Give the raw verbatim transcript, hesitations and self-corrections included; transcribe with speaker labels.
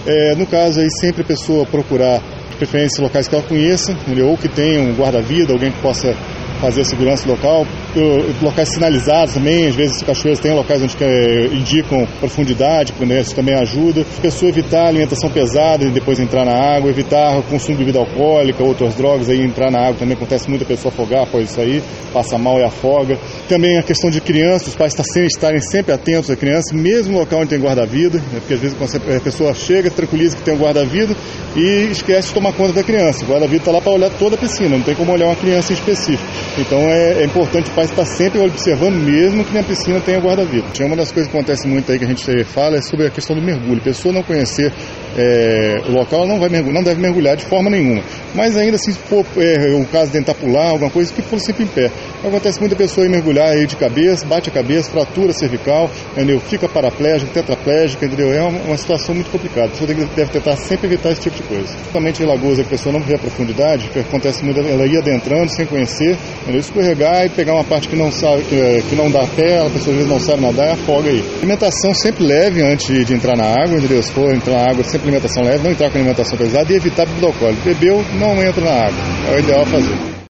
Speaker 1: É, no caso aí, sempre a pessoa procurar, de preferência, locais que ela conheça, entendeu? Ou que tenha um guarda-vida, alguém que possa fazer a segurança local, locais sinalizados também, às vezes cachoeiras têm locais onde é, indicam profundidade, né, isso também ajuda. A pessoa evitar alimentação pesada e depois entrar na água, evitar o consumo de bebida alcoólica, outras drogas, aí entrar na água também acontece muita pessoa afogar após isso aí, passa mal e afoga. Também a questão de crianças, os pais estarem sempre atentos à criança, mesmo no local onde tem guarda-vida, né, porque às vezes a pessoa chega, tranquiliza que tem um guarda-vida e esquece de tomar conta da criança. O guarda-vida está lá para olhar toda a piscina, não tem como olhar uma criança em específico. Então é, é importante o pai estar sempre observando, mesmo que na piscina tenha guarda-vida. Uma das coisas que acontece muito aí que a gente fala é sobre a questão do mergulho. A pessoa não conhecer é, o local não, vai mergulhar, não deve mergulhar de forma nenhuma. Mas ainda assim, se for é, o caso de tentar pular, alguma coisa, que for sempre em pé. Acontece muita pessoa ir mergulhar aí de cabeça, bate a cabeça, fratura cervical, entendeu? Fica paraplégico, tetraplégico, entendeu? É uma, uma situação muito complicada. A pessoa deve tentar sempre evitar esse tipo de coisa. Principalmente em lagoas, a pessoa não vê a profundidade, acontece muito ela ir adentrando sem conhecer, entendeu? Escorregar e pegar uma parte que não sabe, que, que não dá pé, a pessoa às vezes não sabe nadar e afoga aí. Alimentação sempre leve antes de entrar na água, entendeu? Se for entrar na água, sempre alimentação leve, não entrar com alimentação pesada e evitar bebida alcoólica. Bebeu, não entra na água. É o ideal a fazer.